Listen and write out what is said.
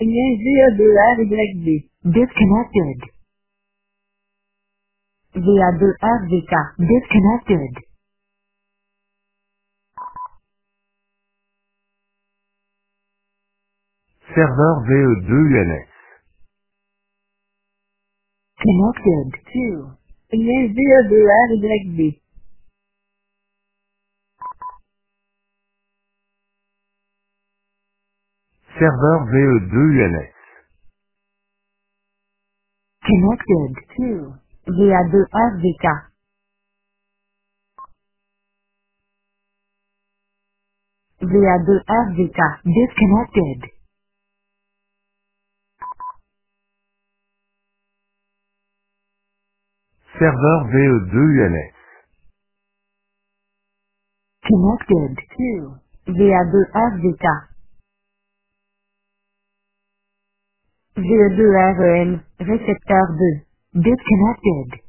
Lien VA2RYB. Disconnected. VA2RVK. Disconnected. Serveur VE2UNS. Connected. 2. Lien VA2RYB. Serveur VE2UNS. Connected. 2. VA2RVK. VA2RVK. Disconnected. Serveur VE2UNS. Connected. 2. VA2RVK. VA2REN. Récepteur 2. Disconnected.